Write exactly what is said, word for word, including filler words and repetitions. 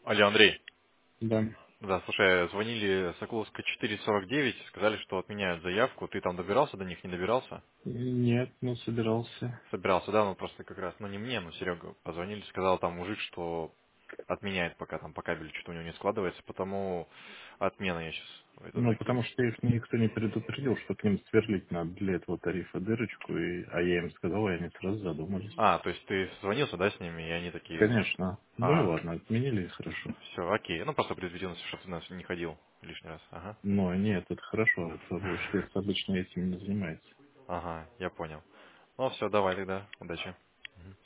Алло, Андрей. Да. Да, слушай, звонили Соколовская четыре сорок девять, сказали, что отменяют заявку. Ты там добирался до них, не добирался? Нет, ну собирался. Собирался, да, ну просто как раз, ну не мне, но Серега позвонили, сказал там мужик, что отменяет пока там по кабелю, что-то у него не складывается, потому отмена я сейчас это Ну, закину. потому что их никто не предупредил, что к ним сверлить надо для этого тарифа дырочку, и, а я им сказал, и они сразу задумались. А, то есть ты созвонился, да, с ними, и они такие, Конечно. Ну и а, ладно, отменили, и хорошо. все, окей, ну просто предупредился, чтобы ты у нас не ходил лишний раз, ага, Но нет, это хорошо, это шлец обычно этим не занимается. ага, я понял. Ну все, давай тогда, удачи.